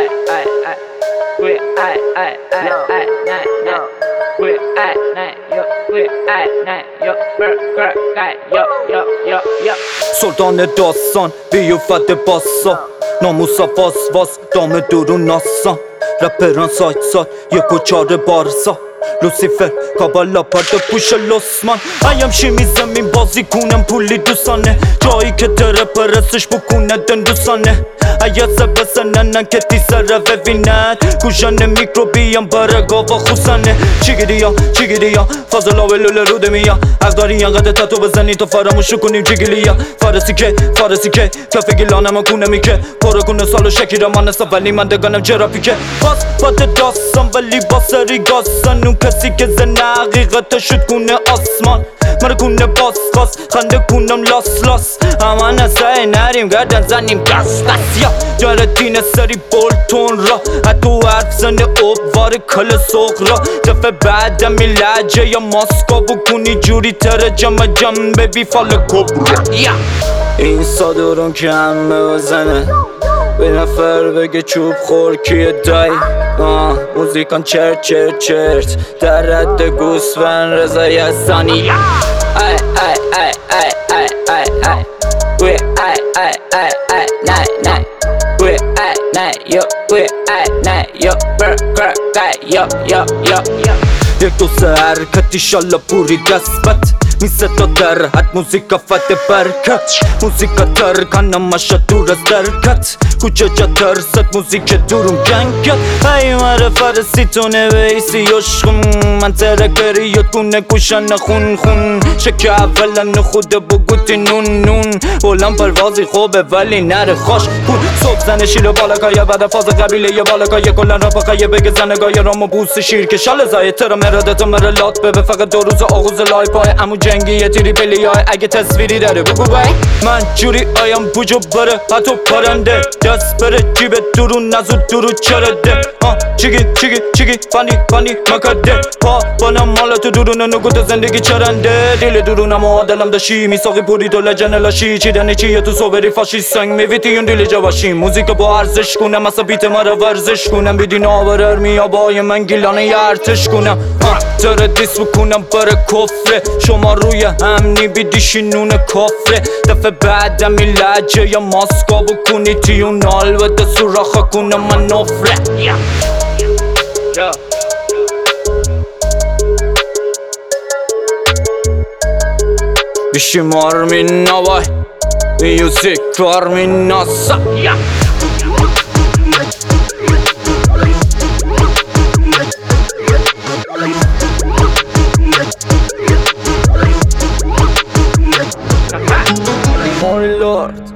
سلطان داستان بیوفت باسا ناموسا واس دام دورو ناسا رپران سایت یک و چار بارسا لوسیفر کابالا پرد پوش لسمان ایم شیمی زمین بازی کنم پولی دوستانه جایی که دره پرسش بکنه دندوسانه ایسه بسننن که تی سر ببیند گوشن میکروبیم برگا و خوسانه چی گیریا فاضل آویلول روده میا حق داری اینقدر تاتو بزنی تا فراموشو کنیم جگیلیا فارسی که کفه گیلانم کنمی که پارو کنه سالو شکی را من است ولی من دگانم جراپی که باز باد داستان ولی با سری گاستان اون کسی که زنه حقیقت شد کنه آسمان من کنه باس خنده کنم لاس اما نسای نریم گردن زنیم گس یا جاره دین سری بولتون را حدو حرف زنه وار کل سوق را دفعه بعدم لحجه یا ماسکا بکنی جوری تره جم ببی فال کبرا این صادرون که همه بزنه به نفر بگه چوب خور کیه دای موزیکان چرت در رد گوسفند رضا یزدانی یک دو سه حرکت ایشالله پوری دستبت میسه تا در حد موزیکا فت برکت موزیکا ترکنم مشا دور از درکت کوچه جا ترست موزیک دورم گنگت ای مره فرسی تو نویسی یشخم من ترکری یاد کنه گوشن خون شکه اولا نخوده بگوتی نون بلند پروازی خوبه ولی نره خوش کن صبح زنه شیر بالکای بعد فاز قبیله یه بالکای کلن را پاکای بگه زنگای رامو بوس شیر که شال زای ترا مرادتا مره لات ببه فقط 2 روز آغوز لای پای امو جنگی یه تیری پلی های اگه تصویری داره بگو بای من جوری آیم بوجو بره حتی پرنده دست بره جیب درون نزود درو چرده چیگی فانی مکده پا بانم مالا تو درون نگوت زندگی چرنده دیل درونم و دلم داشی میساقی پوری دو لجن لاشی چیدنی چیه تو صبری فاشی سنگ میویتی اون دیل جواشی موزیک با ارزش کنم اصلا بیت مرا ورزش کنم بیدین آورر میا بای من گیلانه یه ارتش کنم تره دیس بکنم بره کفره شما روی هم نیبیدیشی نون کفره دفعه بعدم این لحجه یا ماسکا بکنی تیون نال و ده سوراخا کنم من نفره بیشیمار می نوای میوزیک کار می ناسا My Lord